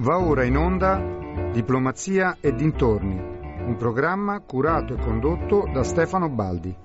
Va ora in onda Diplomazia e dintorni, un programma curato e condotto da Stefano Baldi.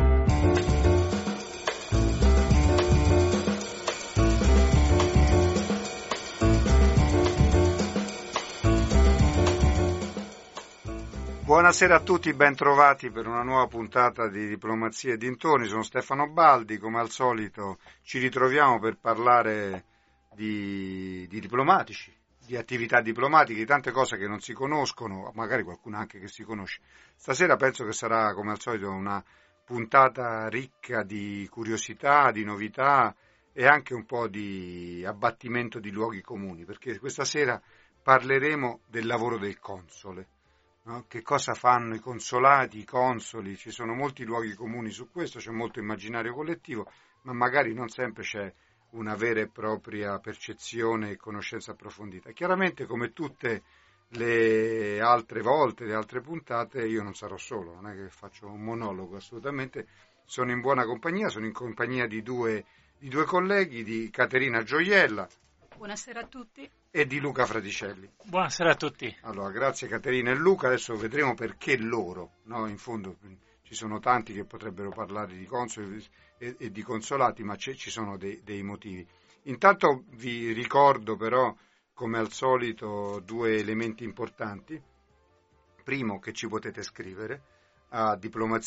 Buonasera a tutti, ben trovati per una nuova puntata di Diplomazia e dintorni. Sono Stefano Baldi, come al solito ci ritroviamo per parlare di diplomatici, di attività diplomatiche, di tante cose che non si conoscono, magari qualcuna anche che si conosce. Stasera penso che sarà, come al solito, una puntata ricca di curiosità, di novità e anche un po' di abbattimento di luoghi comuni, perché questa sera parleremo del lavoro del console. No? Che cosa fanno i consolati, i consoli? Ci sono molti luoghi comuni su questo, c'è molto immaginario collettivo, ma magari non sempre c'è una vera e propria percezione e conoscenza approfondita. Chiaramente, come tutte le altre volte, le altre puntate, io non sarò solo, non è che faccio un monologo, assolutamente. Sono in buona compagnia, sono in compagnia di due colleghi, di Caterina Gioiella. Buonasera a tutti. E di Luca Fraticelli. Buonasera a tutti. Allora, grazie Caterina e Luca, adesso vedremo perché loro, no? In fondo ci sono tanti che potrebbero parlare di consoli e di consolati, ma ci sono dei motivi. Intanto vi ricordo però, come al solito, due elementi importanti. Primo, che ci potete scrivere a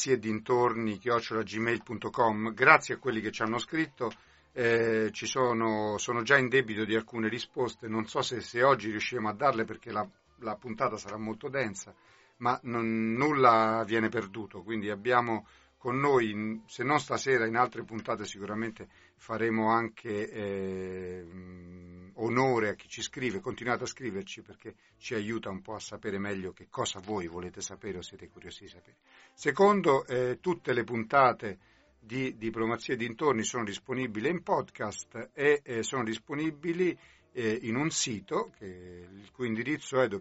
diplomaziedintorni@gmail.com. Grazie a quelli che ci hanno scritto. Sono già in debito di alcune risposte, non so se oggi riusciremo a darle perché la puntata sarà molto densa, ma nulla viene perduto, quindi abbiamo con noi, se non stasera, in altre puntate sicuramente faremo anche onore a chi ci scrive. Continuate a scriverci perché ci aiuta un po' a sapere meglio che cosa voi volete sapere o siete curiosi di sapere. Secondo, tutte le puntate di Diplomazia e dintorni sono disponibili in podcast e sono disponibili in un sito il cui indirizzo è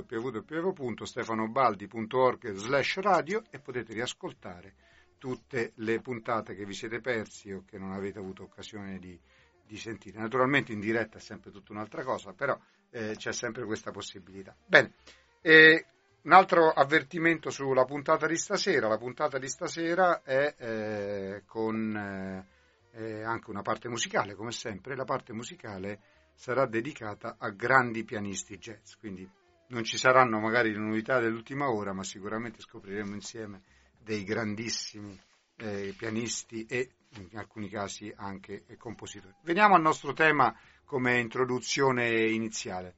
www.stefanobaldi.org/radio e potete riascoltare tutte le puntate che vi siete persi o che non avete avuto occasione di sentire. Naturalmente in diretta è sempre tutta un'altra cosa, però c'è sempre questa possibilità. Bene, un altro avvertimento sulla puntata di stasera. La puntata di stasera è con anche una parte musicale, come sempre. La parte musicale sarà dedicata a grandi pianisti jazz, quindi non ci saranno magari le novità dell'ultima ora, ma sicuramente scopriremo insieme dei grandissimi pianisti e in alcuni casi anche compositori. Veniamo al nostro tema come introduzione iniziale.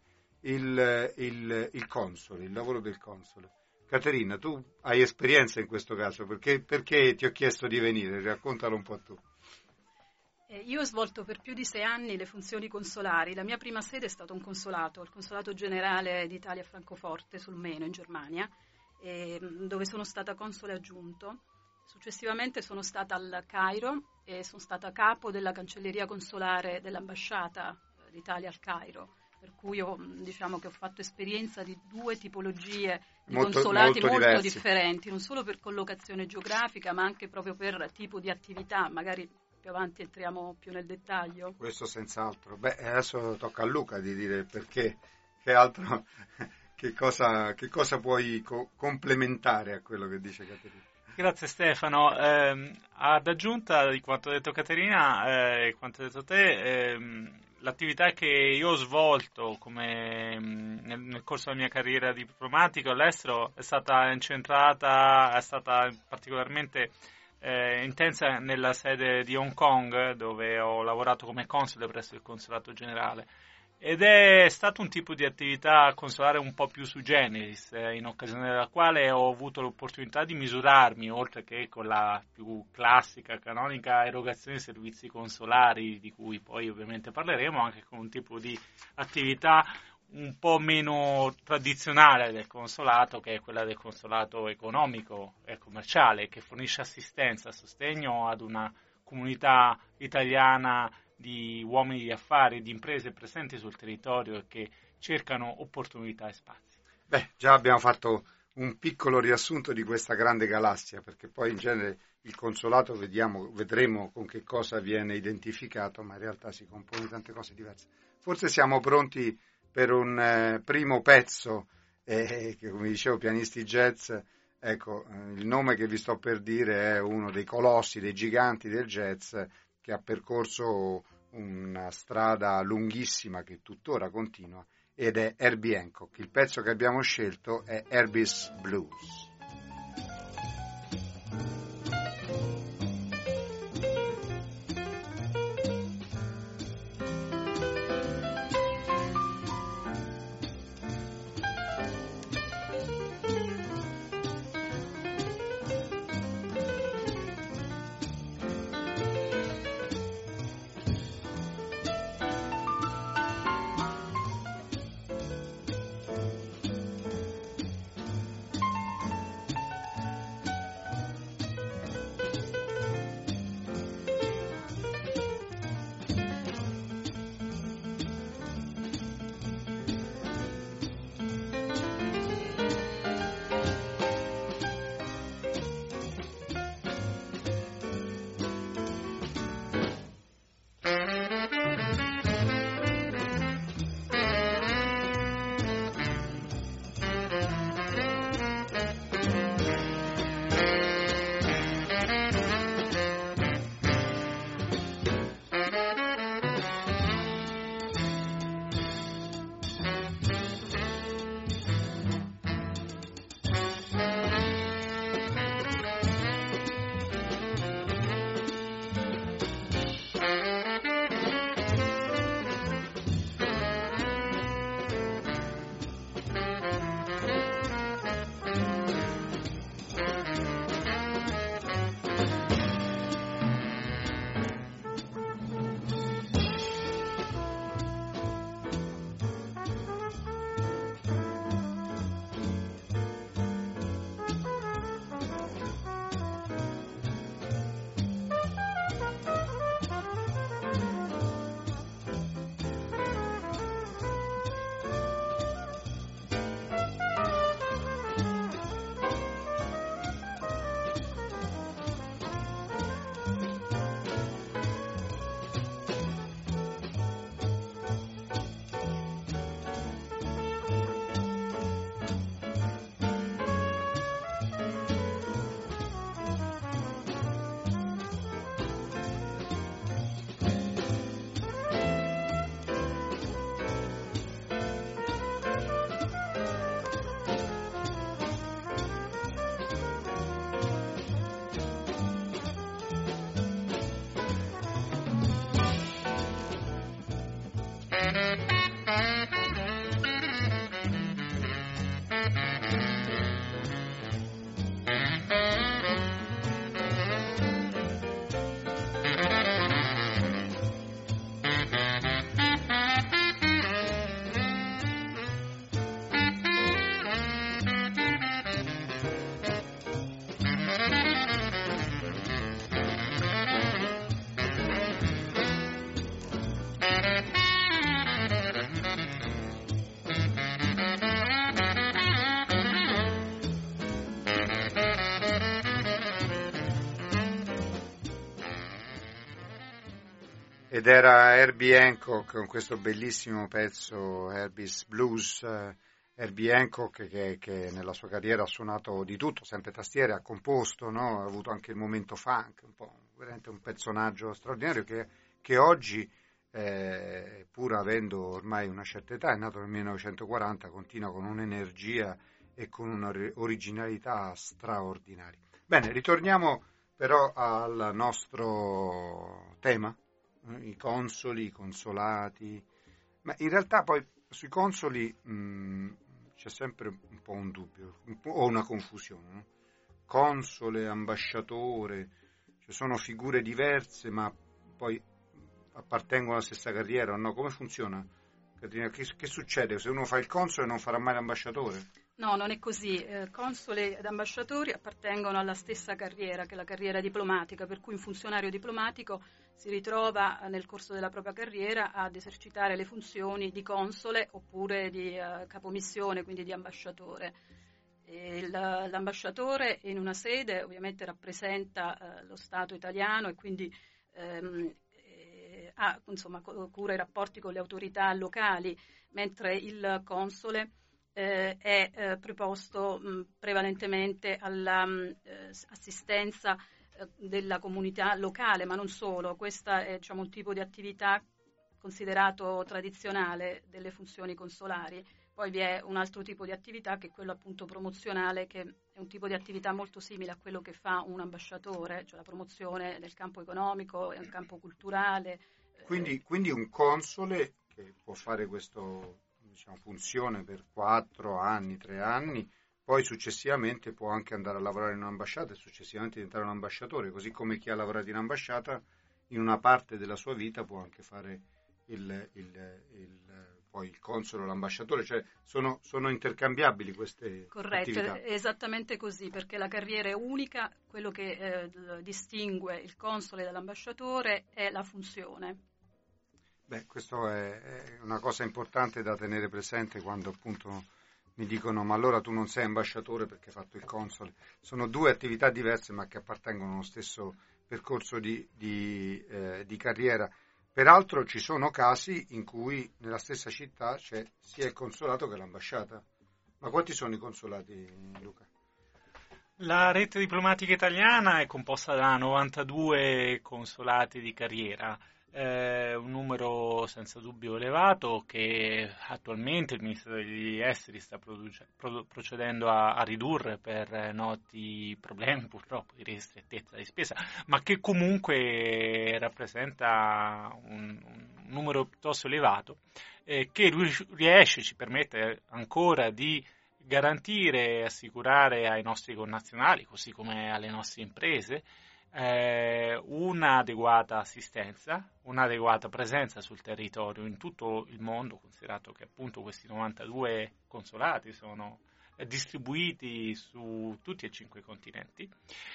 Il console, il lavoro del console. Caterina, tu hai esperienza in questo caso, perché ti ho chiesto di venire? Raccontalo un po' tu. Io ho svolto per più di 6 anni le funzioni consolari. La mia prima sede è stato un consolato, il Consolato Generale d'Italia a Francoforte sul Meno, in Germania, dove sono stata console aggiunto. Successivamente sono stata al Cairo e sono stata capo della cancelleria consolare dell'ambasciata d'Italia al Cairo. Per cui diciamo che ho fatto esperienza di 2 tipologie di consolati molto differenti, non solo per collocazione geografica, ma anche proprio per tipo di attività. Magari più avanti entriamo più nel dettaglio. Questo senz'altro. Adesso tocca a Luca di dire perché, che altro, che cosa puoi complementare a quello che dice Caterina. Grazie Stefano. Ad aggiunta di quanto ha detto Caterina e quanto hai detto te, l'attività che io ho svolto nel corso della mia carriera diplomatica all'estero è stata particolarmente intensa nella sede di Hong Kong, dove ho lavorato come console presso il consolato generale. Ed è stato un tipo di attività consolare un po' più sui generis, in occasione della quale ho avuto l'opportunità di misurarmi, oltre che con la più classica, canonica erogazione di servizi consolari, di cui poi ovviamente parleremo, anche con un tipo di attività un po' meno tradizionale del consolato, che è quella del consolato economico e commerciale, che fornisce assistenza, sostegno ad una comunità italiana di uomini di affari e di imprese presenti sul territorio e che cercano opportunità e spazi. Già abbiamo fatto un piccolo riassunto di questa grande galassia, perché poi in genere il consolato vedremo con che cosa viene identificato, ma in realtà si compone di tante cose diverse. Forse siamo pronti per un primo pezzo, che come dicevo, pianisti jazz. Ecco, il nome che vi sto per dire è uno dei colossi, dei giganti del jazz, che ha percorso una strada lunghissima che tuttora continua, ed è Herbie Hancock. Il pezzo che abbiamo scelto è Herbie's Blues. Ed era Herbie Hancock con questo bellissimo pezzo Herbie's Blues. Herbie Hancock che nella sua carriera ha suonato di tutto, sempre tastiere, ha composto, no? Ha avuto anche il momento funk, veramente un personaggio straordinario che oggi, pur avendo ormai una certa età, è nato nel 1940, continua con un'energia e con un'originalità straordinaria. Bene, ritorniamo però al nostro tema. I consoli, i consolati, ma in realtà poi sui consoli c'è sempre un po' un dubbio, o una confusione, no? Console, ambasciatore, ci sono figure diverse ma poi appartengono alla stessa carriera o no? Come funziona, Caterina? Che succede se uno fa il console e non farà mai l'ambasciatore? No, non è così. Consoli ed ambasciatori appartengono alla stessa carriera, che è la carriera diplomatica, per cui un funzionario diplomatico si ritrova nel corso della propria carriera ad esercitare le funzioni di console oppure di capomissione, quindi di ambasciatore. L'ambasciatore in una sede ovviamente rappresenta lo Stato italiano e quindi cura i rapporti con le autorità locali, mentre il console è preposto prevalentemente all'assistenza della comunità locale, ma non solo. Questa è un tipo di attività considerato tradizionale delle funzioni consolari. Poi vi è un altro tipo di attività che è quello appunto promozionale, che è un tipo di attività molto simile a quello che fa un ambasciatore, cioè la promozione nel campo economico e nel campo culturale. Quindi un console che può fare questa funzione per 4 anni, 3 anni, poi successivamente può anche andare a lavorare in un'ambasciata e successivamente diventare un ambasciatore, così come chi ha lavorato in ambasciata in una parte della sua vita può anche fare poi il console o l'ambasciatore, cioè sono intercambiabili queste attività. Corretto, è esattamente così, perché la carriera è unica, quello che distingue il console dall'ambasciatore è la funzione. Questo è una cosa importante da tenere presente quando appunto mi dicono ma allora tu non sei ambasciatore perché hai fatto il console. Sono 2 attività diverse ma che appartengono allo stesso percorso di carriera. Peraltro ci sono casi in cui nella stessa città c'è sia il consolato che l'ambasciata. Ma quanti sono i consolati, Luca? La rete diplomatica italiana è composta da 92 consolati di carriera, un numero senza dubbio elevato che attualmente il Ministero degli Esteri sta procedendo a ridurre per noti problemi purtroppo di ristrettezza di spesa, ma che comunque rappresenta un numero piuttosto elevato che ci permette ancora di garantire e assicurare ai nostri connazionali, così come alle nostre imprese, un'adeguata assistenza, un'adeguata presenza sul territorio in tutto il mondo, considerato che appunto questi 92 consolati sono distribuiti su tutti e 5 continenti,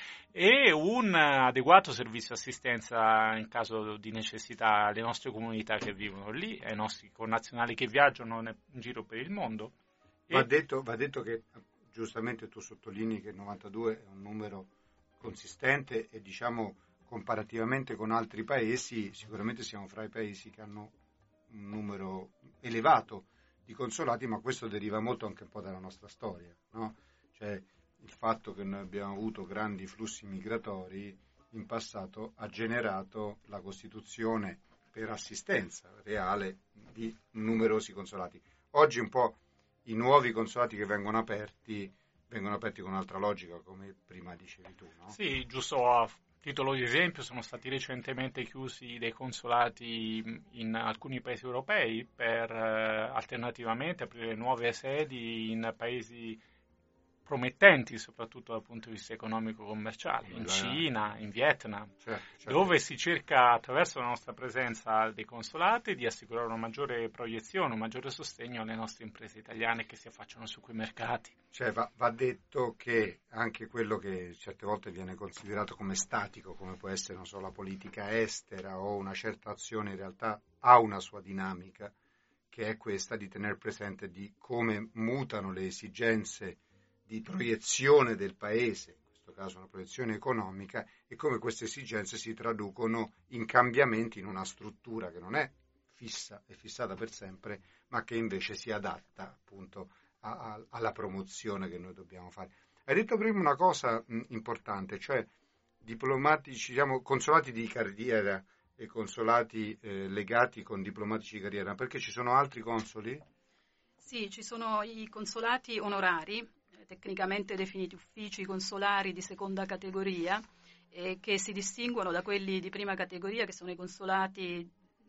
e un adeguato servizio assistenza in caso di necessità alle nostre comunità che vivono lì, ai nostri connazionali che viaggiano in giro per il mondo. Va detto che giustamente tu sottolinei che 92 è un numero consistente e comparativamente con altri paesi sicuramente siamo fra i paesi che hanno un numero elevato di consolati, ma questo deriva molto anche un po' dalla nostra storia, no? Cioè il fatto che noi abbiamo avuto grandi flussi migratori in passato ha generato la costituzione per assistenza reale di numerosi consolati. Oggi un po' i nuovi consolati che vengono aperti con un'altra logica, come prima dicevi tu, no? Sì, giusto a titolo di esempio, sono stati recentemente chiusi dei consolati in alcuni paesi europei per alternativamente aprire nuove sedi in paesi promettenti, soprattutto dal punto di vista economico-commerciale, in Cina, in Vietnam, certo. Dove si cerca attraverso la nostra presenza dei consolati di assicurare una maggiore proiezione, un maggiore sostegno alle nostre imprese italiane che si affacciano su quei mercati. Cioè va detto che anche quello che certe volte viene considerato come statico, come può essere non so, la politica estera o una certa azione, in realtà ha una sua dinamica, che è questa di tener presente di come mutano le esigenze di proiezione del paese, in questo caso una proiezione economica, e come queste esigenze si traducono in cambiamenti in una struttura che non è fissa e fissata per sempre, ma che invece si adatta appunto alla promozione che noi dobbiamo fare. Hai detto prima una cosa importante, cioè diplomatici, consolati di carriera e consolati legati con diplomatici di carriera, perché ci sono altri consoli? Sì, ci sono i consolati onorari, tecnicamente definiti uffici consolari di seconda categoria, che si distinguono da quelli di prima categoria, che sono i consolati,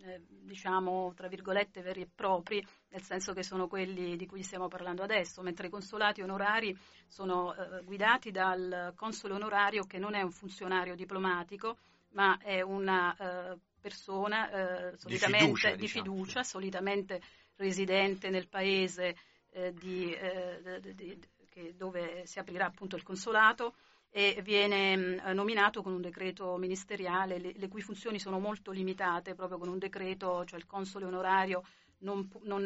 tra virgolette, veri e propri, nel senso che sono quelli di cui stiamo parlando adesso, mentre i consolati onorari sono guidati dal console onorario, che non è un funzionario diplomatico, ma è una persona solitamente di fiducia, solitamente residente nel paese dove si aprirà appunto il consolato, e viene nominato con un decreto ministeriale, le cui funzioni sono molto limitate, proprio con un decreto, cioè il console onorario non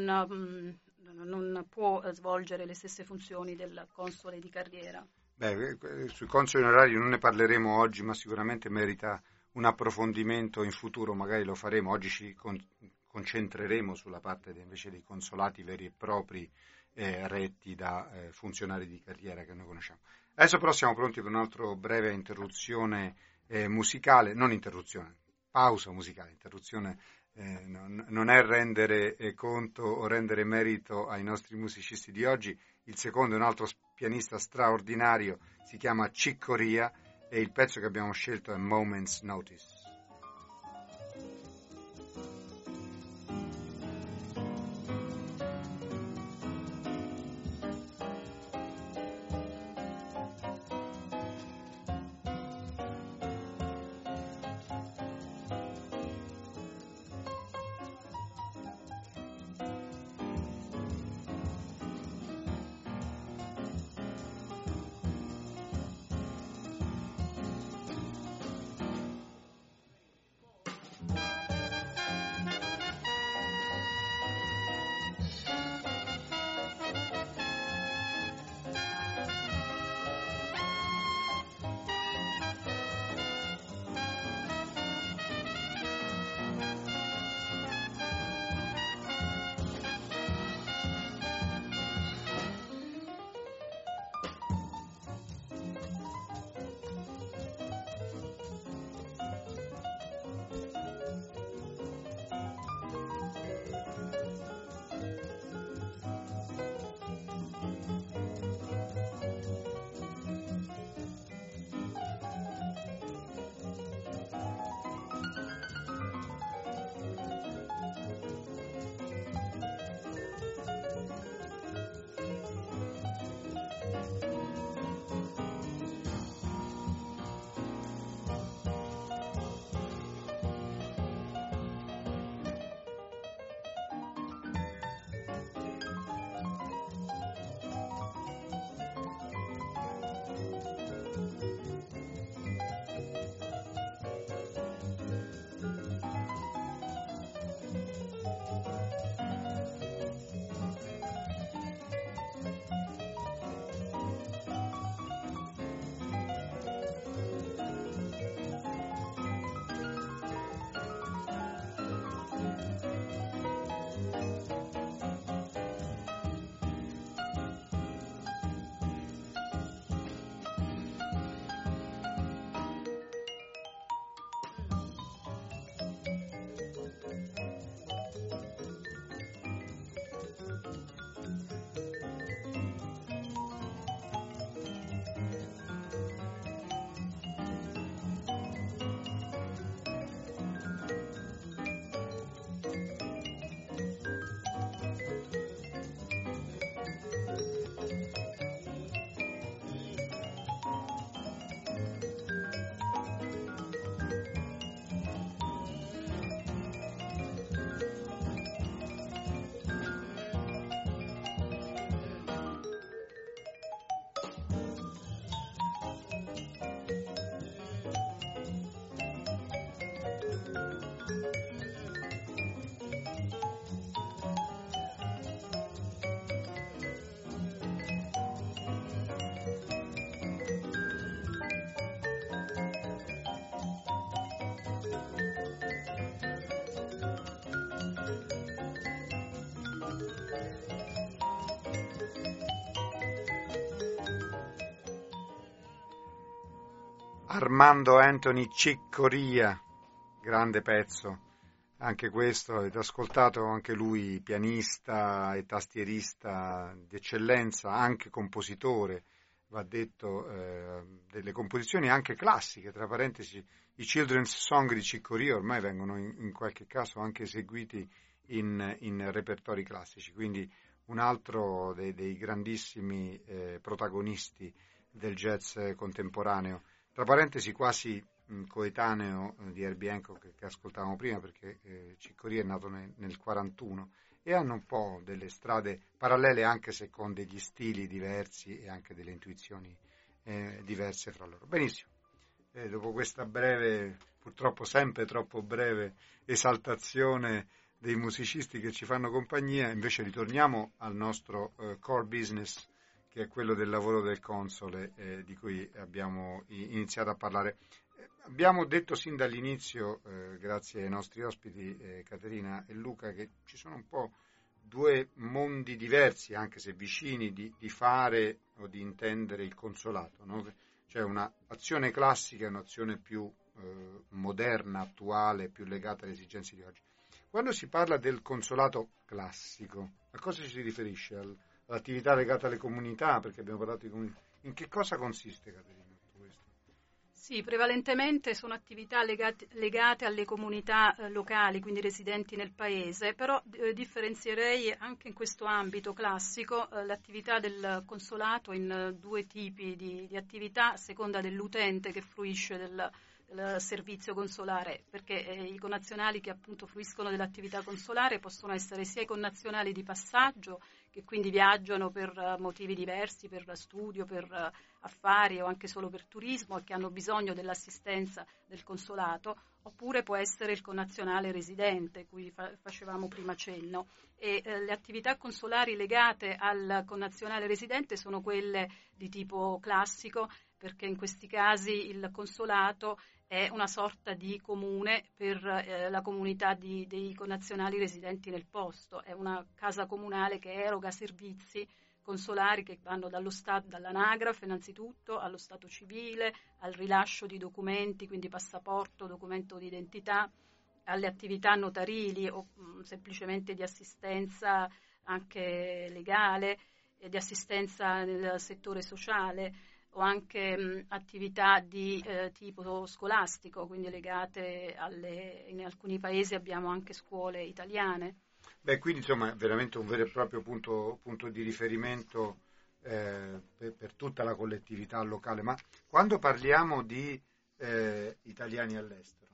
può svolgere le stesse funzioni del console di carriera. Sui consoli onorari non ne parleremo oggi, ma sicuramente merita un approfondimento in futuro, magari lo faremo. Oggi ci concentreremo sulla parte invece dei consolati veri e propri, retti da funzionari di carriera che noi conosciamo. Adesso però siamo pronti per un altro breve interruzione musicale, non interruzione, pausa musicale. Interruzione non è rendere conto o rendere merito ai nostri musicisti di oggi. Il secondo è un altro pianista straordinario, si chiama Chick Corea, e il pezzo che abbiamo scelto è Moment's Notice. Armando Anthony Chick Corea, grande pezzo, anche questo, avete ascoltato, anche lui pianista e tastierista d'eccellenza, anche compositore, va detto, delle composizioni anche classiche, tra parentesi, i children's song di Chick Corea ormai vengono in qualche caso anche eseguiti in repertori classici, quindi un altro dei grandissimi protagonisti del jazz contemporaneo. Tra parentesi quasi coetaneo di Herbie Hancock che ascoltavamo prima, perché Chick Corea è nato nel 41 e hanno un po' delle strade parallele, anche se con degli stili diversi e anche delle intuizioni diverse fra loro. Benissimo, dopo questa breve, purtroppo sempre troppo breve esaltazione dei musicisti che ci fanno compagnia, invece ritorniamo al nostro core business, che è quello del lavoro del console, di cui abbiamo iniziato a parlare. Abbiamo detto sin dall'inizio, grazie ai nostri ospiti Caterina e Luca, che ci sono un po' due mondi diversi, anche se vicini, di fare o di intendere il consolato, no? C'è un'azione classica e un'azione più moderna, attuale, più legata alle esigenze di oggi. Quando si parla del consolato classico, a cosa ci si riferisce? All'attività legata alle comunità, perché abbiamo parlato di comunità. In che cosa consiste, Caterina, tutto questo? Sì, prevalentemente sono attività legate alle comunità locali, quindi residenti nel paese, però differenzierei anche in questo ambito classico l'attività del consolato in due tipi di attività a seconda dell'utente che fruisce del servizio consolare, perché i connazionali che appunto fruiscono dell'attività consolare possono essere sia i connazionali di passaggio, che quindi viaggiano per motivi diversi, per studio, per affari o anche solo per turismo e che hanno bisogno dell'assistenza del consolato, oppure può essere il connazionale residente, cui facevamo prima cenno. E le attività consolari legate al connazionale residente sono quelle di tipo classico, perché in questi casi il consolato è una sorta di comune per la comunità dei connazionali residenti nel posto, è una casa comunale che eroga servizi consolari che vanno dall'anagrafe innanzitutto allo stato civile, al rilascio di documenti, quindi passaporto, documento di identità, alle attività notarili o semplicemente di assistenza anche legale e di assistenza nel settore sociale, o anche attività di tipo scolastico, quindi legate in alcuni paesi abbiamo anche scuole italiane. Beh, quindi insomma è veramente un vero e proprio punto di riferimento per tutta la collettività locale. Ma quando parliamo di italiani all'estero,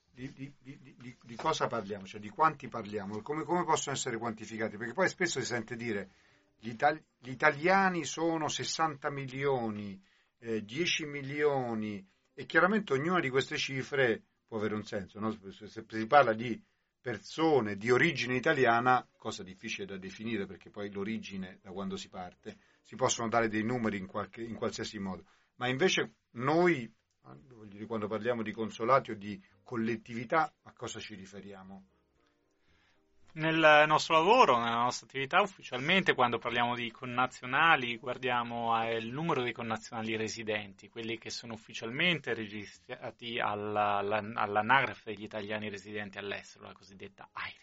di cosa parliamo? Cioè di quanti parliamo? Come possono essere quantificati? Perché poi spesso si sente dire gli italiani sono 60 milioni, 10 milioni, e chiaramente ognuna di queste cifre può avere un senso, no? Se si parla di persone di origine italiana, cosa difficile da definire perché poi l'origine da quando si parte, si possono dare dei numeri in qualsiasi modo, ma invece noi, voglio dire, quando parliamo di consolati o di collettività, a cosa ci riferiamo? Nel nostro lavoro, nella nostra attività, ufficialmente, quando parliamo di connazionali, guardiamo al numero dei connazionali residenti, quelli che sono ufficialmente registrati all'anagrafe degli italiani residenti all'estero, la cosiddetta AIRE.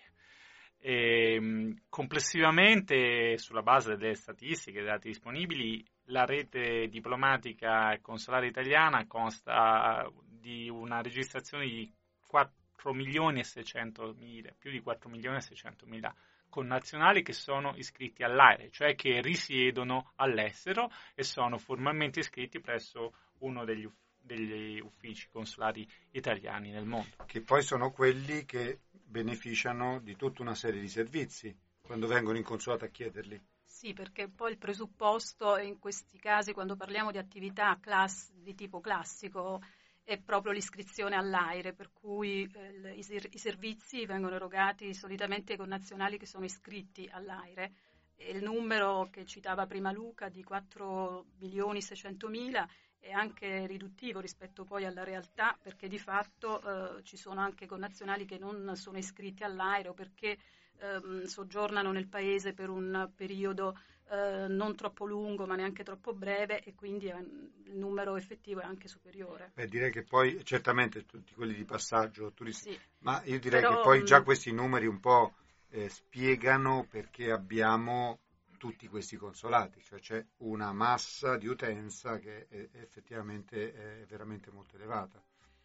Complessivamente, sulla base delle statistiche e dei dati disponibili, la rete diplomatica e consolare italiana consta di una registrazione di 4 milioni e 600 mila, più di 4 milioni e 600 mila connazionali che sono iscritti all'AIRE, cioè che risiedono all'estero e sono formalmente iscritti presso uno degli uffici consolari italiani nel mondo. Che poi sono quelli che beneficiano di tutta una serie di servizi quando vengono in consolato a chiederli. Sì, perché poi il presupposto in questi casi, quando parliamo di attività di tipo classico, è proprio l'iscrizione all'AIRE, per cui i servizi vengono erogati solitamente ai connazionali che sono iscritti all'AIRE. E il numero che citava prima Luca di 4 milioni 600 mila è anche riduttivo rispetto poi alla realtà, perché di fatto ci sono anche connazionali che non sono iscritti all'AIRE o perché soggiornano nel paese per un periodo non troppo lungo ma neanche troppo breve, e quindi il numero effettivo è anche superiore. Direi che poi certamente tutti quelli di passaggio turistici, Sì, ma io direi però, che poi già questi numeri un po' spiegano perché abbiamo tutti questi consolati, cioè c'è una massa di utenza che effettivamente è veramente molto elevata.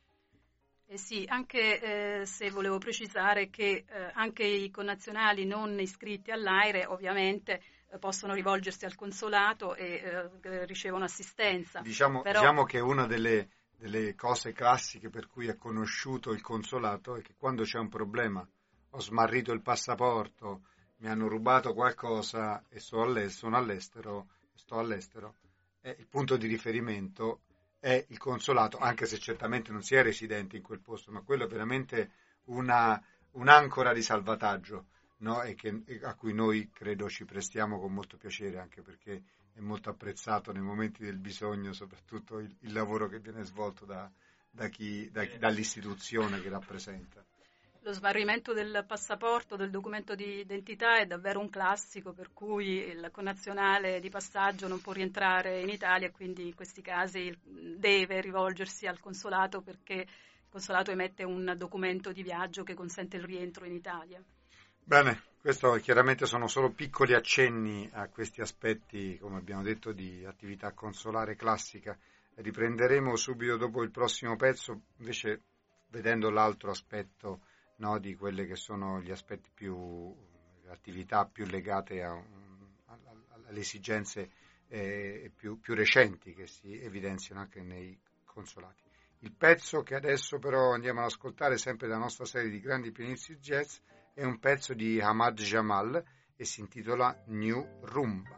Sì, anche se volevo precisare che anche i connazionali non iscritti all'AIRE ovviamente possono rivolgersi al consolato e ricevono assistenza. Diciamo che una delle cose classiche per cui è conosciuto il consolato è che quando c'è un problema, ho smarrito il passaporto, mi hanno rubato qualcosa e sono all'estero, il punto di riferimento è il consolato, anche se certamente non si è residenti in quel posto, ma quello è veramente un'ancora di salvataggio, no? E a cui noi credo ci prestiamo con molto piacere, anche perché è molto apprezzato nei momenti del bisogno, soprattutto il lavoro che viene svolto dall'istituzione che rappresenta. Lo smarrimento del passaporto, del documento di identità è davvero un classico, per cui il connazionale di passaggio non può rientrare in Italia e quindi in questi casi deve rivolgersi al consolato, perché il consolato emette un documento di viaggio che consente il rientro in Italia. Bene, questo chiaramente sono solo piccoli accenni a questi aspetti, come abbiamo detto, di attività consolare classica. Riprenderemo subito dopo il prossimo pezzo, invece vedendo l'altro aspetto, no, di quelle che sono gli aspetti attività più legate alle esigenze più recenti che si evidenziano anche nei consolati. Il pezzo che adesso però andiamo ad ascoltare, sempre dalla nostra serie di grandi pianisti jazz, è un pezzo di Ahmad Jamal e si intitola New Rumba.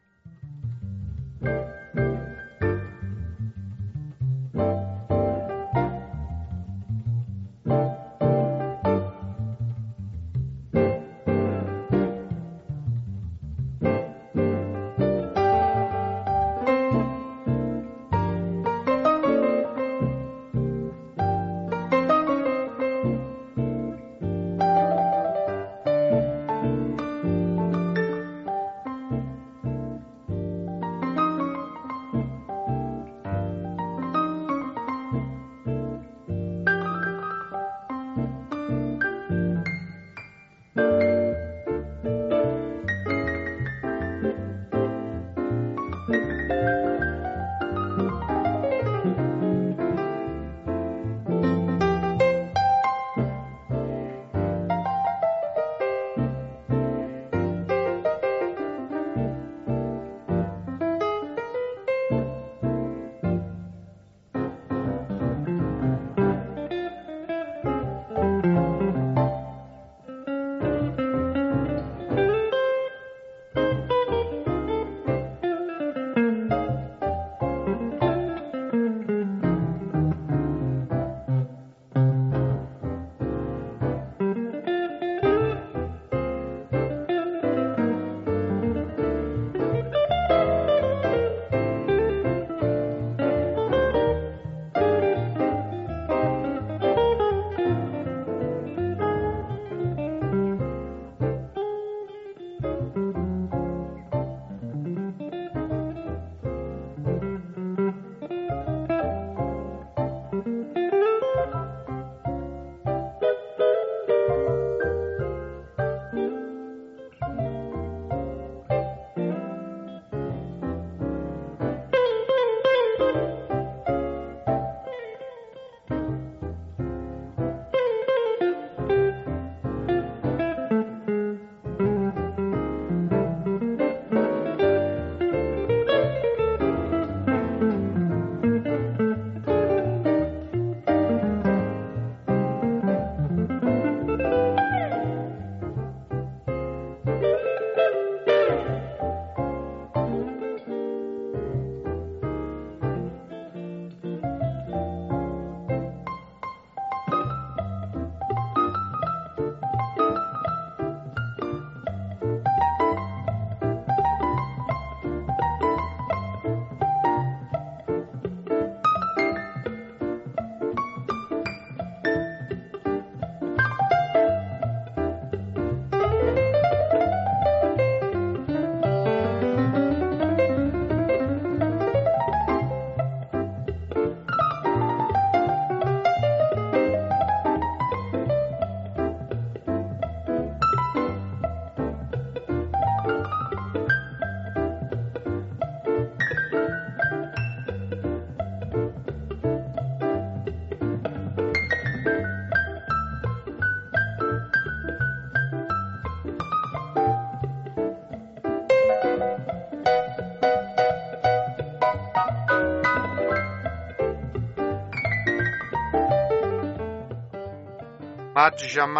Ahmad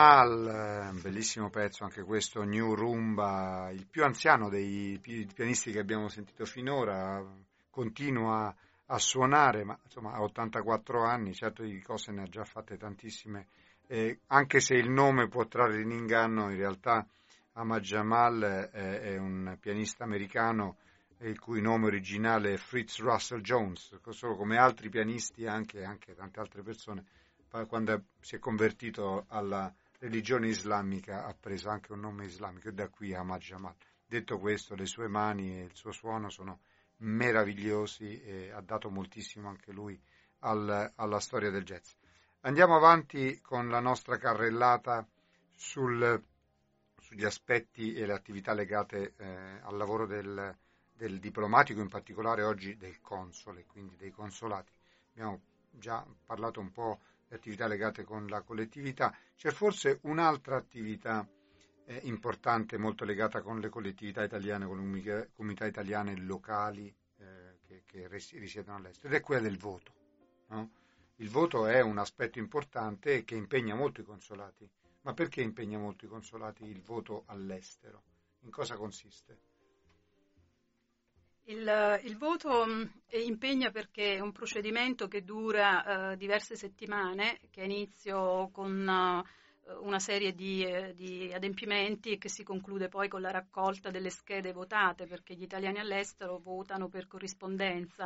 Jamal, bellissimo pezzo anche questo, New Rumba, il più anziano dei pianisti che abbiamo sentito finora, continua a suonare, ma insomma ha 84 anni, certo di cose ne ha già fatte tantissime, anche se il nome può trarre in inganno, in realtà Ahmad Jamal è un pianista americano il cui nome originale è Fritz Russell Jones, solo come altri pianisti, anche tante altre persone, quando si è convertito alla religione islamica ha preso anche un nome islamico, e da qui Ahmad Jamal. Detto questo, le sue mani e il suo suono sono meravigliosi e ha dato moltissimo anche lui alla storia del jazz. Andiamo avanti con la nostra carrellata sugli aspetti e le attività legate al lavoro del diplomatico, in particolare oggi del console, quindi dei consolati. Abbiamo già parlato un po' di attività legate con la collettività. C'è forse un'altra attività importante, molto legata con le collettività italiane, con le comunità italiane locali che risiedono all'estero, ed è quella del voto, no? Il voto è un aspetto importante che impegna molto i consolati. Ma perché impegna molto i consolati il voto all'estero? In cosa consiste? Il voto impegna perché è un procedimento che dura diverse settimane, che ha inizio con una serie di adempimenti e che si conclude poi con la raccolta delle schede votate, perché gli italiani all'estero votano per corrispondenza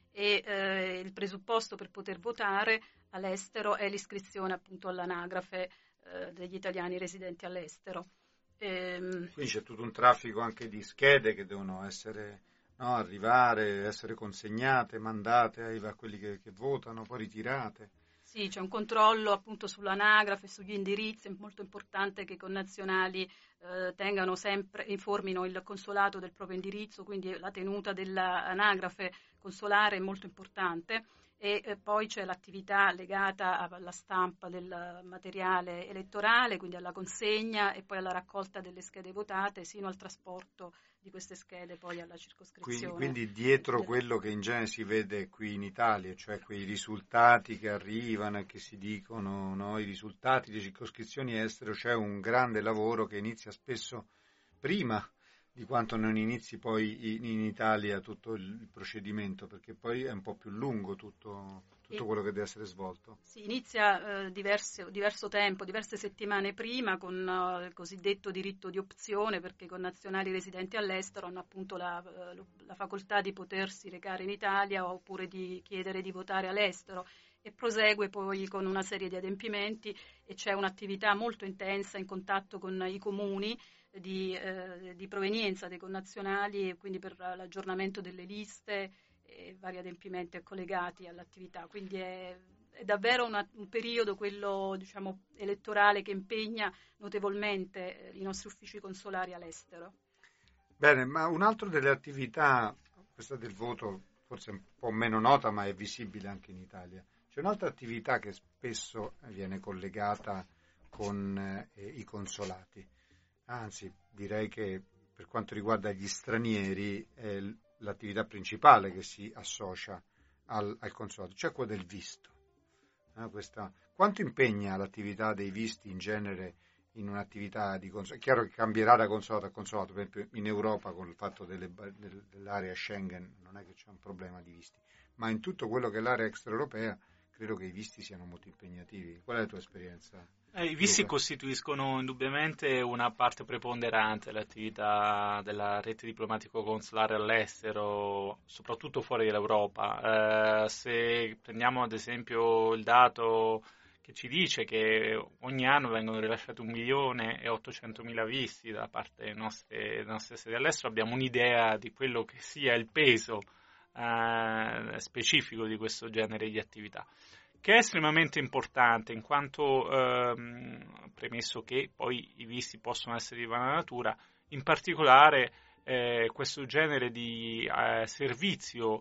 e il presupposto per poter votare all'estero è l'iscrizione appunto all'anagrafe degli italiani residenti all'estero. Quindi c'è tutto un traffico anche di schede che devono essere, no, arrivare, essere consegnate, mandate a quelli che votano, poi ritirate. Sì, c'è un controllo appunto sull'anagrafe, sugli indirizzi. È molto importante che i connazionali informino il consolato del proprio indirizzo, quindi la tenuta dell'anagrafe consolare è molto importante. E poi c'è l'attività legata alla stampa del materiale elettorale, quindi alla consegna e poi alla raccolta delle schede votate, sino al trasporto di queste schede poi alla circoscrizione. Quindi dietro quello che in genere si vede qui in Italia, cioè quei risultati che arrivano e che si dicono, no, i risultati di circoscrizioni estere, c'è un grande lavoro che inizia spesso prima di quanto non inizi poi in Italia tutto il procedimento, perché poi è un po' più lungo tutto quello che deve essere svolto. Si inizia diverso tempo, diverse settimane prima, con il cosiddetto diritto di opzione, perché i connazionali residenti all'estero hanno appunto la facoltà di potersi recare in Italia oppure di chiedere di votare all'estero, e prosegue poi con una serie di adempimenti e c'è un'attività molto intensa in contatto con i comuni di provenienza dei connazionali, quindi per l'aggiornamento delle liste e vari adempimenti collegati all'attività. Quindi è davvero un periodo, quello diciamo elettorale, che impegna notevolmente i nostri uffici consolari all'estero. Bene, ma un'altra delle attività, questa del voto, forse un po' meno nota, ma è visibile anche in Italia. C'è un'altra attività che spesso viene collegata con i consolati. Anzi, direi che per quanto riguarda gli stranieri è l'attività principale che si associa al consolato, cioè quella del visto. Quanto impegna l'attività dei visti in genere in un'attività di consolato? È chiaro che cambierà da consolato a consolato, per esempio in Europa con il fatto dell'area Schengen non è che c'è un problema di visti, ma in tutto quello che è l'area extraeuropea credo che i visti siano molto impegnativi. Qual è la tua esperienza? I visti Luca? costituiscono indubbiamente una parte preponderante dell'attività della rete diplomatico-consolare all'estero, soprattutto fuori dall'Europa. Se prendiamo ad esempio il dato che ci dice che ogni anno vengono rilasciati 1.800.000 visti da parte delle nostre sedi all'estero, abbiamo un'idea di quello che sia il peso specifico di questo genere di attività, che è estremamente importante in quanto, premesso che poi i visti possono essere di varia natura, in particolare questo genere di servizio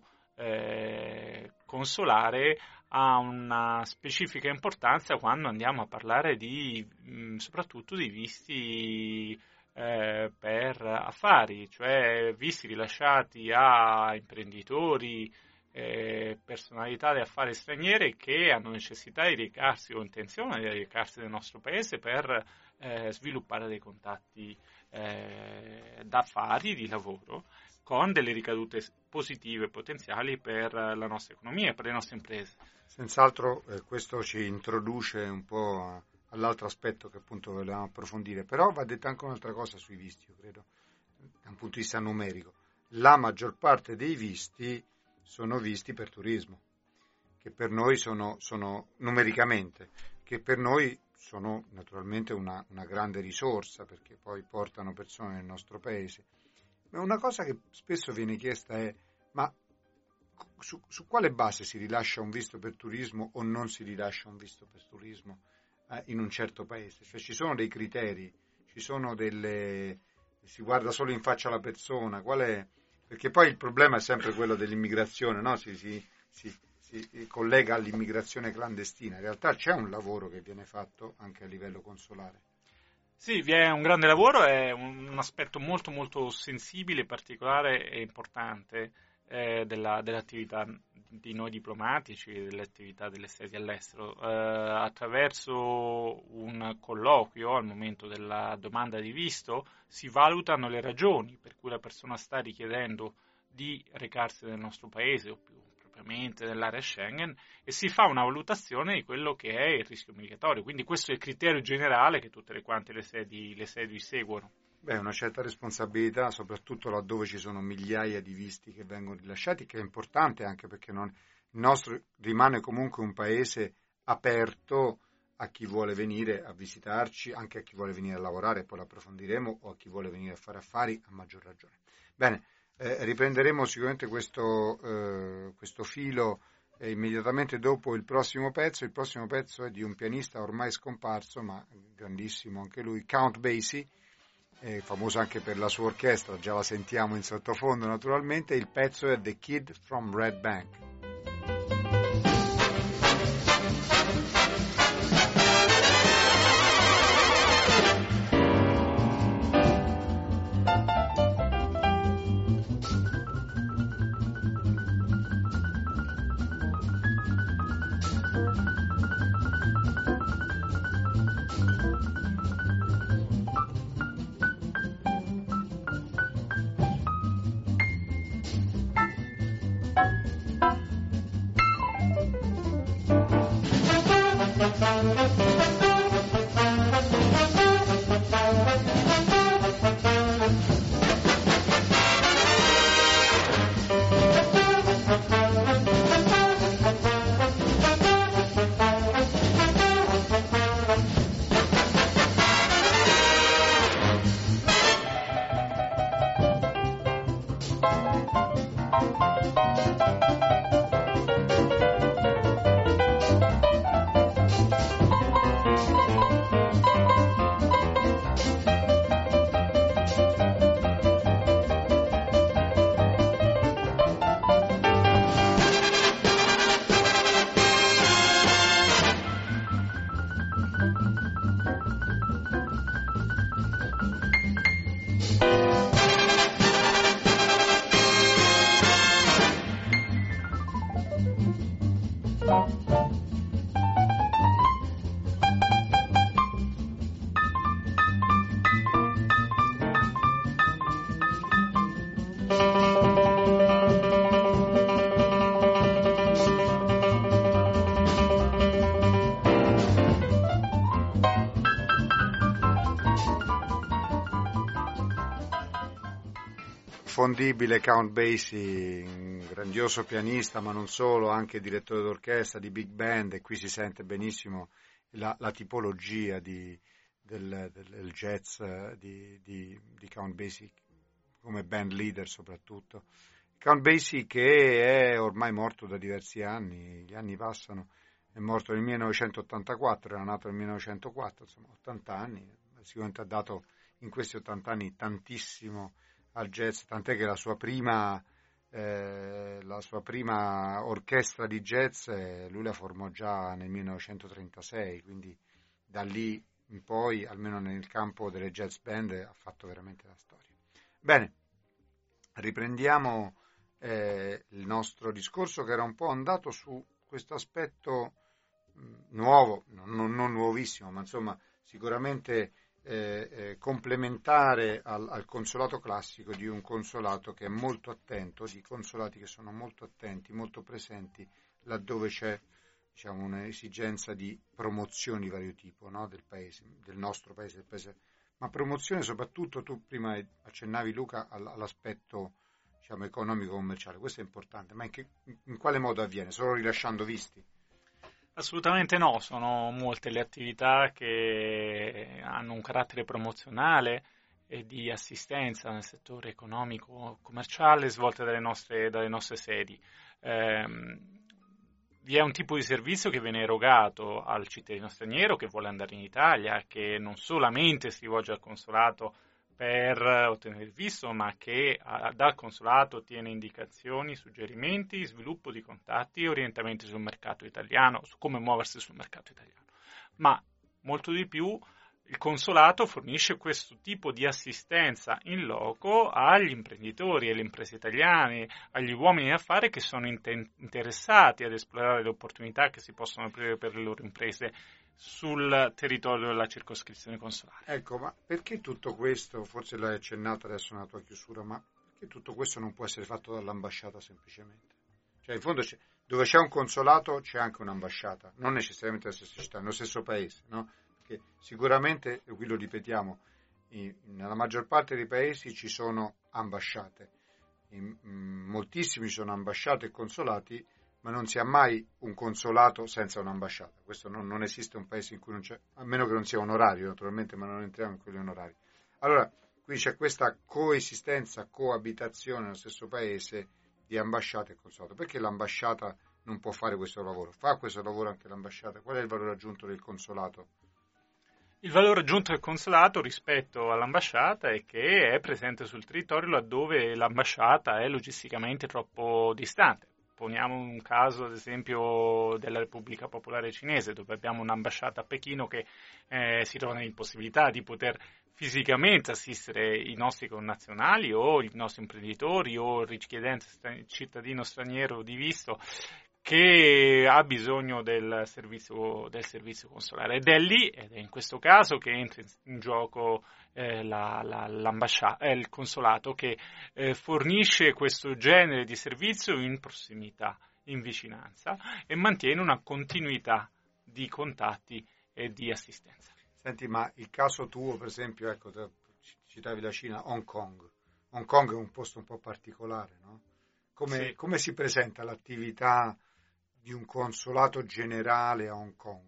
consolare ha una specifica importanza quando andiamo a parlare soprattutto di visti per affari, cioè visti rilasciati a imprenditori, personalità di affari straniere che hanno necessità di recarsi o intenzione di recarsi nel nostro paese per sviluppare dei contatti d'affari, di lavoro, con delle ricadute positive potenziali per la nostra economia e per le nostre imprese. Senz'altro questo ci introduce un po' all'altro aspetto che appunto volevamo approfondire, però va detta anche un'altra cosa sui visti, io credo, da un punto di vista numerico. la maggior parte dei visti sono visti per turismo, che per noi sono numericamente, che per noi sono naturalmente una grande risorsa, perché poi portano persone nel nostro paese. Ma una cosa che spesso viene chiesta è: ma su quale base si rilascia un visto per turismo o non si rilascia un visto per turismo in un certo paese? Cioè ci sono dei criteri, ci sono si guarda solo in faccia alla persona, perché poi il problema è sempre quello dell'immigrazione, no? Si collega all'immigrazione clandestina. In realtà c'è un lavoro che viene fatto anche a livello consolare. Sì, vi è un grande lavoro, è un aspetto molto molto sensibile, particolare e importante dell'attività di noi diplomatici e dell'attività delle sedi all'estero. Attraverso un colloquio al momento della domanda di visto si valutano le ragioni per cui la persona sta richiedendo di recarsi nel nostro paese o più propriamente nell'area Schengen, e si fa una valutazione di quello che è il rischio migratorio. Quindi questo è il criterio generale che tutte quante le sedi seguono. Beh, una certa responsabilità, soprattutto laddove ci sono migliaia di visti che vengono rilasciati, che è importante anche perché il nostro rimane comunque un paese aperto a chi vuole venire a visitarci, anche a chi vuole venire a lavorare, poi lo approfondiremo, o a chi vuole venire a fare affari, a maggior ragione. Bene, riprenderemo sicuramente questo filo immediatamente dopo il prossimo pezzo. Il prossimo pezzo è di un pianista ormai scomparso, ma grandissimo anche lui, Count Basie, famoso anche per la sua orchestra, già la sentiamo in sottofondo naturalmente. Il pezzo è The Kid from Red Bank. Fondibile Count Basie, un grandioso pianista, ma non solo, anche direttore d'orchestra, di big band, e qui si sente benissimo la tipologia del jazz di Count Basie come band leader soprattutto. Count Basie, che è ormai morto da diversi anni, gli anni passano, è morto nel 1984, era nato nel 1904, insomma 80 anni, sicuramente ha dato in questi 80 anni tantissimo al jazz, tant'è che la sua prima orchestra di jazz lui la formò già nel 1936, quindi da lì in poi, almeno nel campo delle jazz band, ha fatto veramente la storia. Bene, riprendiamo il nostro discorso, che era un po' andato su questo aspetto nuovo, non nuovissimo, ma insomma sicuramente complementare al consolato classico, di un consolato che è molto attento, di consolati che sono molto attenti, molto presenti laddove c'è, diciamo, un'esigenza di promozione di vario tipo, no? Del paese, del nostro paese, del paese, ma promozione soprattutto. Tu prima accennavi, Luca, all'aspetto, diciamo, economico-commerciale. Questo è importante, ma in quale modo avviene? Solo rilasciando visti? Assolutamente no, sono molte le attività che hanno un carattere promozionale e di assistenza nel settore economico-commerciale svolte dalle nostre sedi. Vi è un tipo di servizio che viene erogato al cittadino straniero che vuole andare in Italia, che non solamente si rivolge al consolato per ottenere il visto, ma che dal consolato ottiene indicazioni, suggerimenti, sviluppo di contatti e orientamenti sul mercato italiano, su come muoversi sul mercato italiano. Ma molto di più, il consolato fornisce questo tipo di assistenza in loco agli imprenditori e alle imprese italiane, agli uomini d'affari che sono interessati ad esplorare le opportunità che si possono aprire per le loro imprese sul territorio della circoscrizione consolare. Ecco, ma perché tutto questo, forse l'hai accennato adesso nella tua chiusura, ma perché tutto questo non può essere fatto dall'ambasciata semplicemente? Cioè, in fondo, dove c'è un consolato c'è anche un'ambasciata, non necessariamente nella stessa città, nello stesso paese, no? Perché sicuramente, e qui lo ripetiamo, nella maggior parte dei paesi ci sono ambasciate, in moltissimi ci sono ambasciate e consolati, ma non si ha mai un consolato senza un'ambasciata. Questo non esiste un paese in cui non c'è, a meno che non sia onorario naturalmente, ma non entriamo in quelli onorari. Allora, qui c'è questa coesistenza, coabitazione nello stesso paese di ambasciata e consolato. Perché l'ambasciata non può fare questo lavoro? Fa questo lavoro anche l'ambasciata? Qual è il valore aggiunto del consolato? Il valore aggiunto del consolato rispetto all'ambasciata è che è presente sul territorio laddove l'ambasciata è logisticamente troppo distante. Poniamo un caso, ad esempio, della Repubblica Popolare Cinese, dove abbiamo un'ambasciata a Pechino che si trova nell'impossibilità di poter fisicamente assistere i nostri connazionali o i nostri imprenditori o il richiedente cittadino straniero di visto che ha bisogno del servizio consolare. Ed è in questo caso che entra in gioco l'ambasciata, il consolato che fornisce questo genere di servizio in prossimità, in vicinanza e mantiene una continuità di contatti e di assistenza. Senti, ma il caso tuo, per esempio, ecco, citavi la Cina, Hong Kong. Hong Kong è un posto un po' particolare, no? Come si presenta l'attività di un consolato generale a Hong Kong?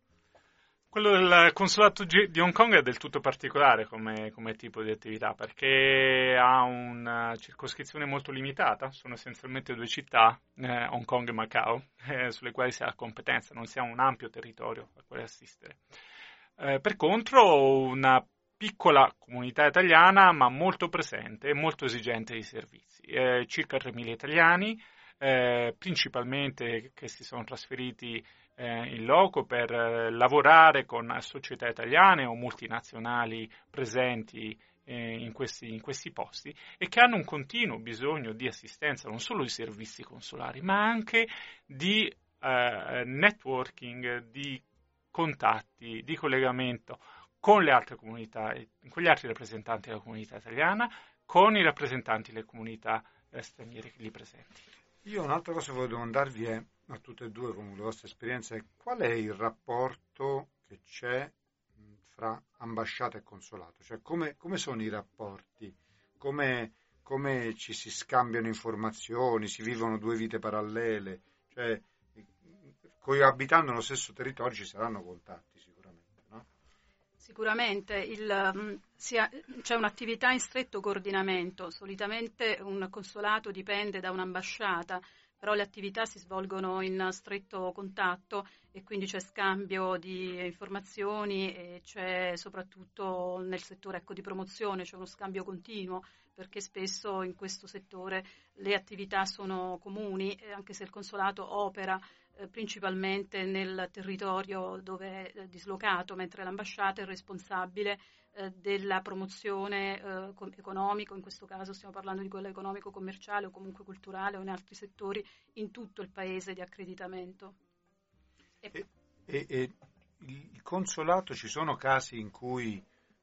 Quello del consolato di Hong Kong è del tutto particolare come tipo di attività perché ha una circoscrizione molto limitata, sono essenzialmente due città, Hong Kong e Macao, sulle quali si ha competenza, non si ha un ampio territorio a quale assistere. Per contro una piccola comunità italiana ma molto presente e molto esigente di servizi, circa 3.000 italiani, principalmente che si sono trasferiti in loco per lavorare con società italiane o multinazionali presenti in questi posti e che hanno un continuo bisogno di assistenza, non solo di servizi consolari, ma anche di networking, di contatti, di collegamento con le altre comunità, con gli altri rappresentanti della comunità italiana, con i rappresentanti delle comunità straniere lì presenti. Io un'altra cosa che volevo domandarvi è, a tutte e due con le vostre esperienze, qual è il rapporto che c'è fra ambasciata e consolato? Cioè come sono i rapporti? Come ci si scambiano informazioni? Si vivono due vite parallele? Cioè, abitando nello stesso territorio ci saranno contatti sicuramente, no? Sicuramente c'è un'attività in stretto coordinamento, solitamente un consolato dipende da un'ambasciata, però le attività si svolgono in stretto contatto e quindi c'è scambio di informazioni e c'è soprattutto nel settore di promozione, c'è uno scambio continuo perché spesso in questo settore le attività sono comuni, anche se il consolato opera principalmente nel territorio dove è dislocato, mentre l'ambasciata è responsabile della promozione economico, in questo caso stiamo parlando di quella economico-commerciale o comunque culturale o in altri settori in tutto il paese di accreditamento. E il consolato, ci sono casi in cui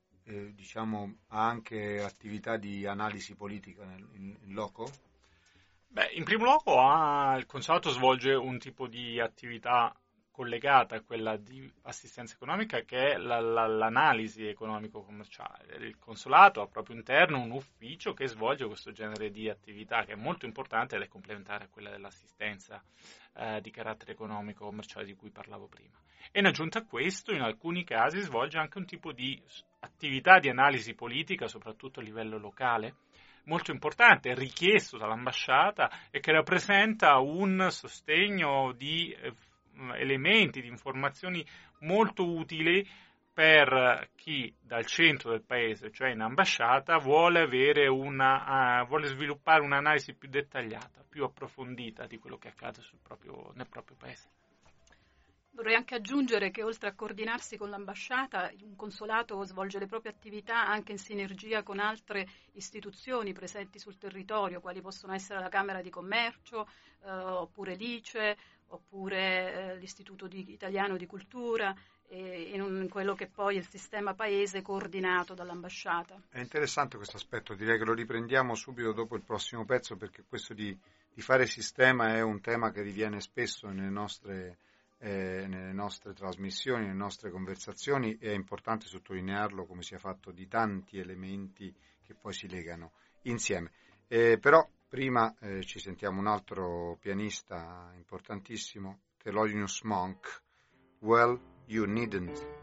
ha anche attività di analisi politica in loco? Beh, in primo luogo il consolato svolge un tipo di attività collegata a quella di assistenza economica, che è l'analisi economico-commerciale. Il consolato ha proprio interno un ufficio che svolge questo genere di attività, che è molto importante ed è complementare a quella dell'assistenza di carattere economico-commerciale di cui parlavo prima. E in aggiunta a questo, in alcuni casi svolge anche un tipo di attività di analisi politica, soprattutto a livello locale, molto importante, richiesto dall'ambasciata e che rappresenta un sostegno di elementi, di informazioni molto utili per chi dal centro del paese, cioè in ambasciata, vuole sviluppare un'analisi più dettagliata, più approfondita di quello che accade nel proprio paese. Vorrei anche aggiungere che oltre a coordinarsi con l'ambasciata, un consolato svolge le proprie attività anche in sinergia con altre istituzioni presenti sul territorio, quali possono essere la Camera di Commercio, oppure l'ICE, oppure l'Istituto Italiano di Cultura, in quello che poi è il sistema paese coordinato dall'ambasciata. È interessante questo aspetto, direi che lo riprendiamo subito dopo il prossimo pezzo, perché questo di fare sistema è un tema che riviene spesso nelle nostre trasmissioni, nelle nostre conversazioni, e è importante sottolinearlo come sia fatto di tanti elementi che poi si legano insieme. Però prima ci sentiamo un altro pianista importantissimo, Thelonious Monk, Well, You Needn't.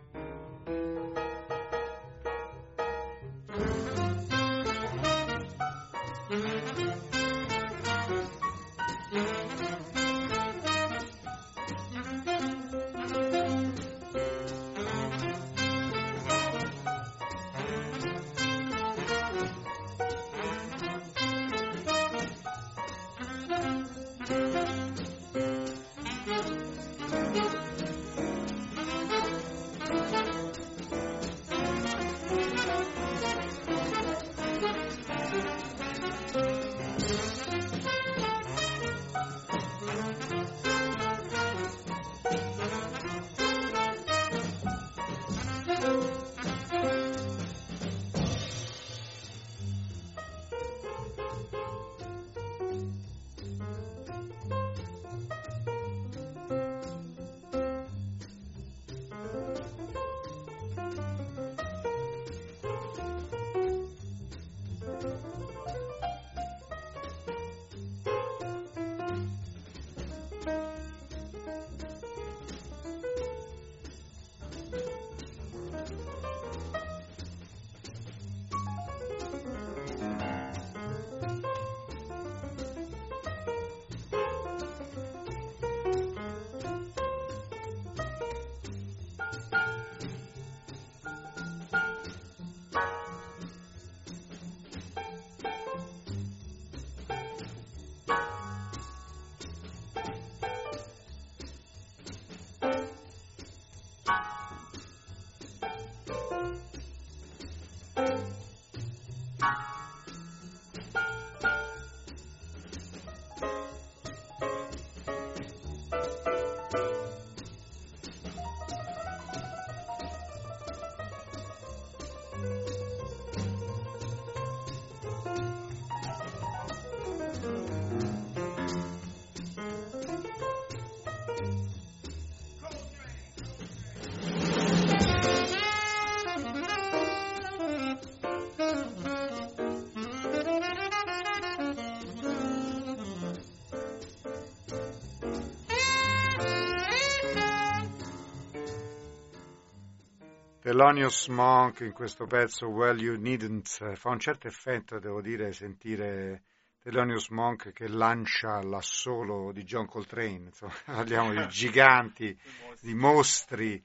Thelonious Monk in questo pezzo Well You Needn't fa un certo effetto, devo dire, sentire Thelonious Monk che lancia l'assolo di John Coltrane, insomma, parliamo di giganti, di mostri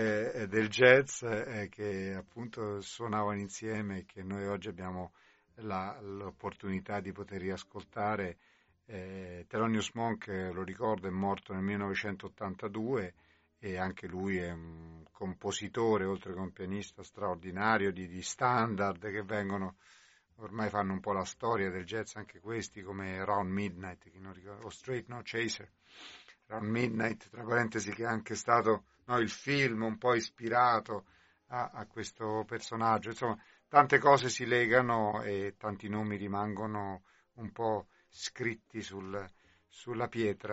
del jazz che appunto suonavano insieme e che noi oggi abbiamo l'opportunità di poter riascoltare. Thelonious Monk, lo ricordo, è morto nel 1982 e anche lui è un compositore, oltre che un pianista straordinario di standard che vengono, ormai fanno un po' la storia del jazz anche questi, come Round Midnight, che non ricordo, o Straight No Chaser. Round Midnight, tra parentesi, che è anche stato il film un po' ispirato a questo personaggio. Insomma, tante cose si legano e tanti nomi rimangono un po' scritti sulla pietra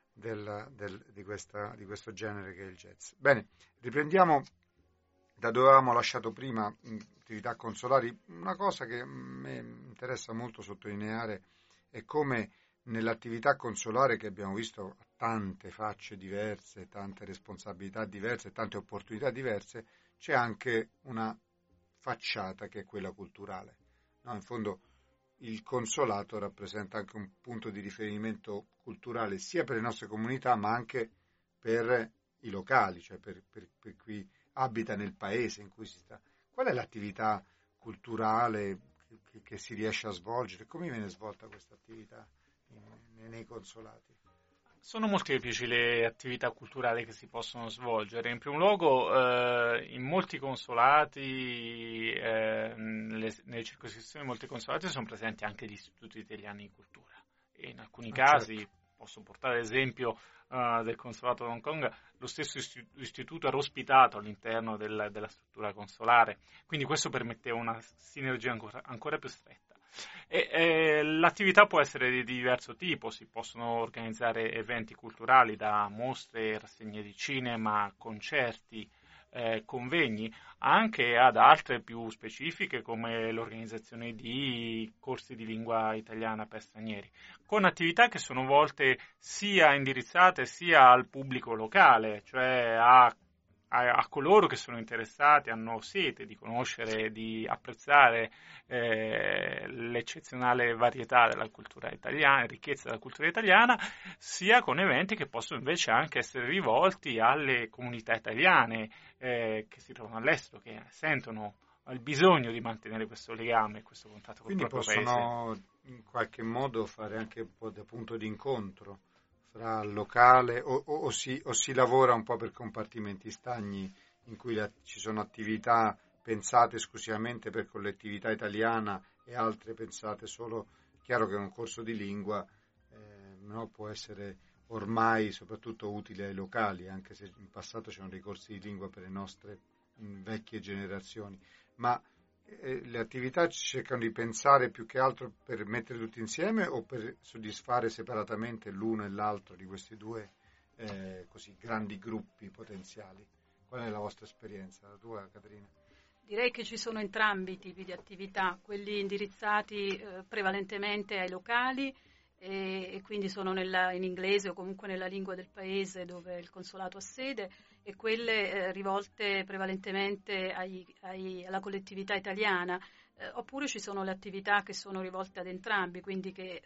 di questo genere che è il jazz. Bene, riprendiamo da dove avevamo lasciato prima, attività consolari. Una cosa che mi interessa molto sottolineare è come nell'attività consolare, che abbiamo visto tante facce diverse, tante responsabilità diverse, tante opportunità diverse, c'è anche una facciata che è quella culturale. No, in fondo il consolato rappresenta anche un punto di riferimento culturale sia per le nostre comunità ma anche per i locali, cioè per chi abita nel paese in cui si sta. Qual è l'attività culturale che si riesce a svolgere? Come viene svolta questa attività nei consolati? Sono molteplici le attività culturali che si possono svolgere. In primo luogo, in molti consolati, nelle circoscrizioni di molti consolati sono presenti anche gli istituti italiani di cultura. E in alcuni casi, certo, posso portare l'esempio del consolato di Hong Kong, lo stesso istituto era ospitato all'interno della struttura consolare, quindi questo permetteva una sinergia ancora più stretta. L'attività può essere di diverso tipo, si possono organizzare eventi culturali da mostre, rassegne di cinema, concerti, convegni, anche ad altre più specifiche come l'organizzazione di corsi di lingua italiana per stranieri, con attività che sono volte sia indirizzate sia al pubblico locale, cioè a coloro che sono interessati, hanno sete di conoscere, di apprezzare l'eccezionale varietà della cultura italiana, ricchezza della cultura italiana, sia con eventi che possono invece anche essere rivolti alle comunità italiane che si trovano all'estero, che sentono il bisogno di mantenere questo legame, questo contatto con il proprio paese. Quindi possono in qualche modo fare anche un po' da punto di incontro fra il locale o si lavora un po' per compartimenti stagni in cui ci sono attività pensate esclusivamente per collettività italiana e altre pensate solo, chiaro che un corso di lingua no, può essere ormai soprattutto utile ai locali, anche se in passato c'erano dei corsi di lingua per le nostre vecchie generazioni, ma le attività cercano di pensare più che altro per mettere tutti insieme o per soddisfare separatamente l'uno e l'altro di questi due così grandi gruppi potenziali. Qual è la vostra esperienza, la tua, Caterina? Direi che ci sono entrambi i tipi di attività, quelli indirizzati prevalentemente ai locali e quindi sono in inglese o comunque nella lingua del paese dove il consolato ha sede, e quelle rivolte prevalentemente alla collettività italiana, oppure ci sono le attività che sono rivolte ad entrambi, quindi che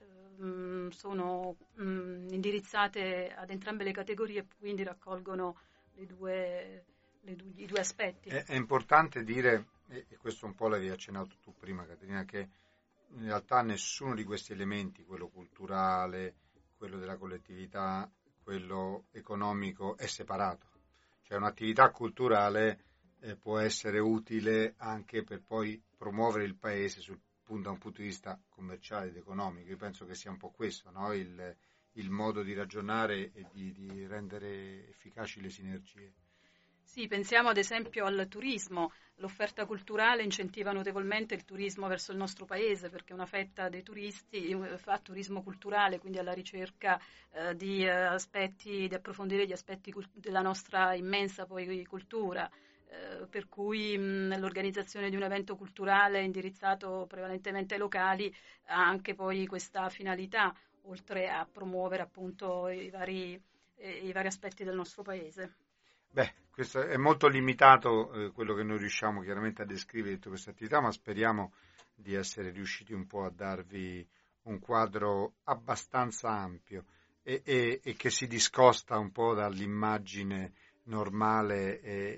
sono indirizzate ad entrambe le categorie, quindi raccolgono i due aspetti. È importante dire, e questo un po' l'avevi accennato tu prima, Caterina, che in realtà nessuno di questi elementi, quello culturale, quello della collettività, quello economico, è separato. Cioè un'attività culturale può essere utile anche per poi promuovere il paese da un punto di vista commerciale ed economico. Io penso che sia un po' questo, no? Il modo di ragionare e di rendere efficaci le sinergie. Sì, pensiamo ad esempio al turismo. L'offerta culturale incentiva notevolmente il turismo verso il nostro paese, perché una fetta dei turisti fa turismo culturale, quindi alla ricerca di approfondire gli aspetti della nostra immensa poi cultura. Per cui l'organizzazione di un evento culturale indirizzato prevalentemente ai locali ha anche poi questa finalità, oltre a promuovere appunto i vari aspetti del nostro paese. Beh, questo è molto limitato quello che noi riusciamo chiaramente a descrivere di tutta questa attività, ma speriamo di essere riusciti un po' a darvi un quadro abbastanza ampio e che si discosta un po' dall'immagine normale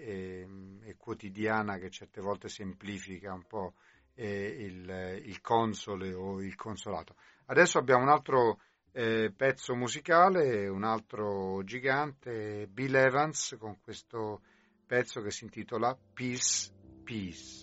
e quotidiana che certe volte semplifica un po' il console o il consolato. Adesso abbiamo un altro pezzo musicale, un altro gigante, Bill Evans, con questo pezzo che si intitola Peace, Peace.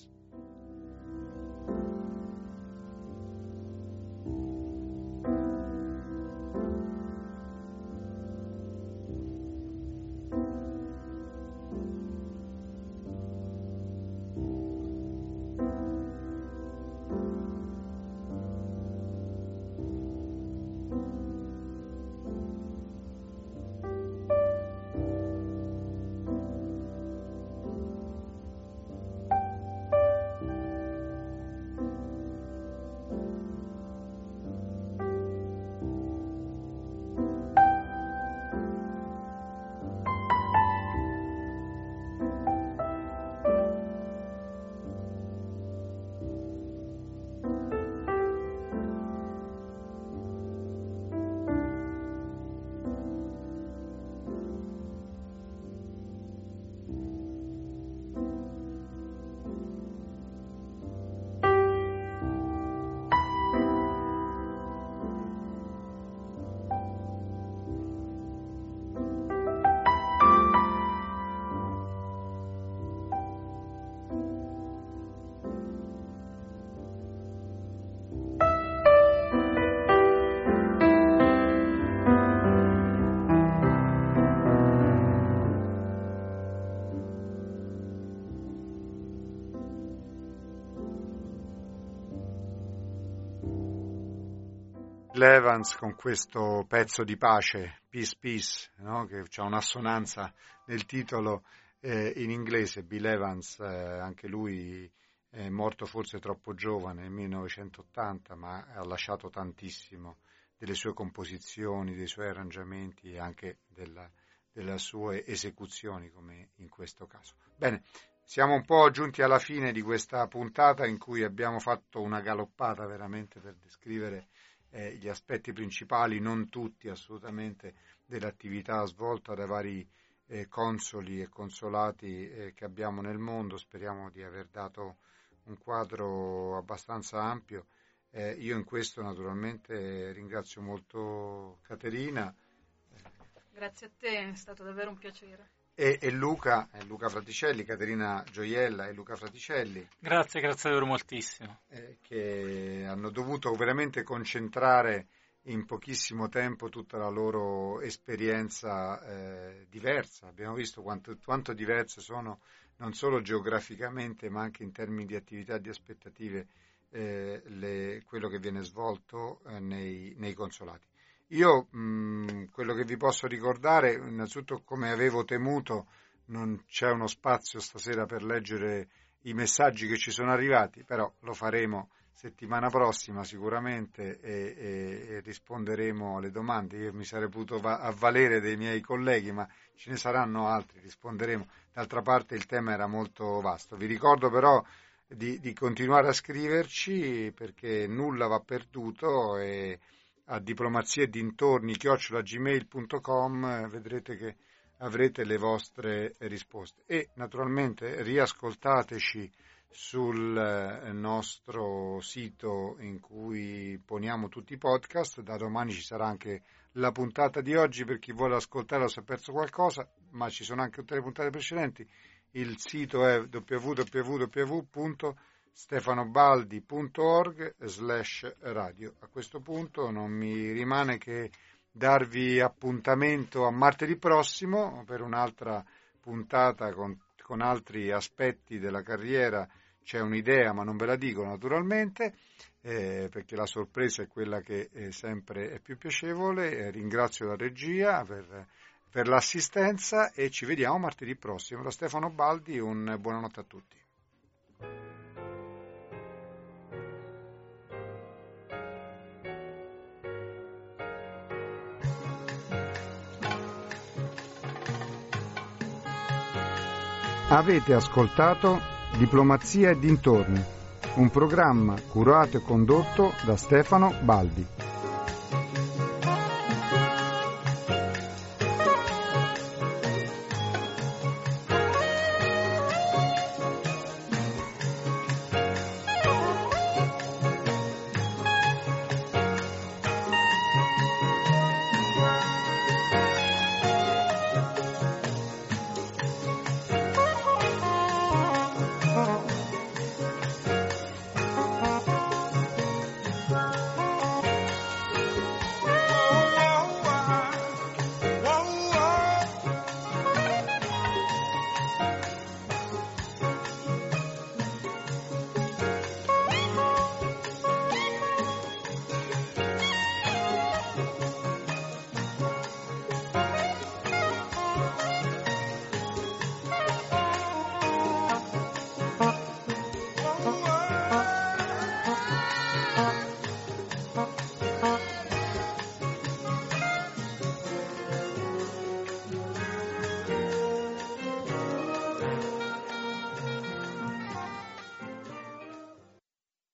Evans con questo pezzo di pace, Peace Peace, no? Che ha un'assonanza nel titolo in inglese. Bill Evans, anche lui è morto forse troppo giovane, nel 1980, ma ha lasciato tantissimo delle sue composizioni, dei suoi arrangiamenti e anche delle sue esecuzioni, come in questo caso. Bene, siamo un po' giunti alla fine di questa puntata in cui abbiamo fatto una galoppata veramente per descrivere gli aspetti principali, non tutti assolutamente, dell'attività svolta dai vari consoli e consolati che abbiamo nel mondo. Speriamo di aver dato un quadro abbastanza ampio. Io in questo naturalmente ringrazio molto Caterina. Grazie a te, è stato davvero un piacere. E Luca Fraticelli, Caterina Gioiella e Luca Fraticelli. Grazie davvero moltissimo. Che hanno dovuto veramente concentrare in pochissimo tempo tutta la loro esperienza diversa. Abbiamo visto quanto diverse sono, non solo geograficamente, ma anche in termini di attività e di aspettative, quello che viene svolto nei consolati. Io quello che vi posso ricordare, innanzitutto, come avevo temuto, non c'è uno spazio stasera per leggere i messaggi che ci sono arrivati, però lo faremo settimana prossima sicuramente e risponderemo alle domande. Io mi sarei potuto avvalere dei miei colleghi, ma ce ne saranno altri, risponderemo. D'altra parte il tema era molto vasto. Vi ricordo però di continuare a scriverci, perché nulla va perduto, e a diplomaziedintorni@gmail.com vedrete che avrete le vostre risposte. E naturalmente riascoltateci sul nostro sito in cui poniamo tutti i podcast. Da domani ci sarà anche la puntata di oggi per chi vuole ascoltare o si è perso qualcosa, ma ci sono anche tutte le puntate precedenti. Il sito è www.stefanobaldi.org/radio. A questo punto non mi rimane che darvi appuntamento a martedì prossimo per un'altra puntata con altri aspetti della carriera. C'è un'idea, ma non ve la dico naturalmente, perché la sorpresa è quella che sempre è più piacevole. Ringrazio la regia per l'assistenza e ci vediamo martedì prossimo. Da Stefano Baldi, buonanotte a tutti. Avete ascoltato Diplomazia e dintorni, un programma curato e condotto da Stefano Baldi.